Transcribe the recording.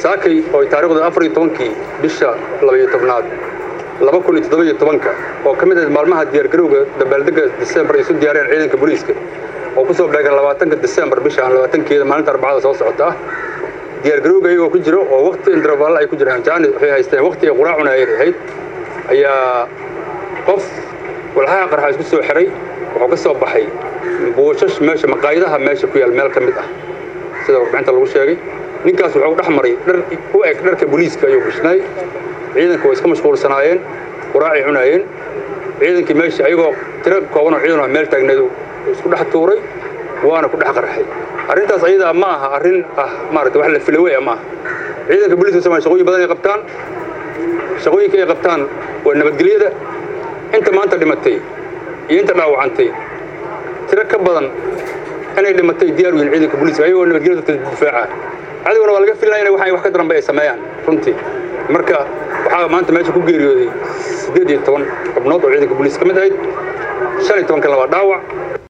saakay oo taariikhda 14 bisha 12aad 2017 oo kamid ah maalmaha diyaar garowga dabaaldega December ay soo diyaareen ciidanka booliiska oo ku soo beegan 20 December bisha 20keeda maalinta Arbacada soo socota diyaar garowga ay ku jiro oo waqti interval ay ku jiraan jaan waxay haysteen waqti ay quraacuna ay ahayd ayaa qof walaaha qarxa isku soo xiray wuxuu ka soo baxay booshash meesha maqaayadaha meesha ku yaal meel kamid ah sida warbixinta lagu sheegay ninkaas wuxuu dhaxmaray dhar u eg dharka booliiska ayuu bishnay ciidanku way iska mashquulsanaayeen quraaci cunayeen ciidankii meesha ayagoo tiro kooban oo ciidan meel taagneedu isku dhex tuuray waana ku dhex qarxay arintaas ayada ma aha arin maaragtay wax la filaway ma ciidanka booliiska Soomaaliya shaqooyin badan ay qabtaan shaqooyinka ay qabtaan waa nabadgelyada inta maanta dhimatay iyo inta dhaawacantay tiro ka badan inay dhimatay diyaar weyn ciidanka booliiska ayagoo nabadgelyada difaaca adiguna waa laga filayaa waxay wax ka daran bay sameeyaan runtii marka waxa maanta meesha ku geeriyooday 18 xubnood oo ciidanka booliiska kamid ahayd 15 kala dhaawac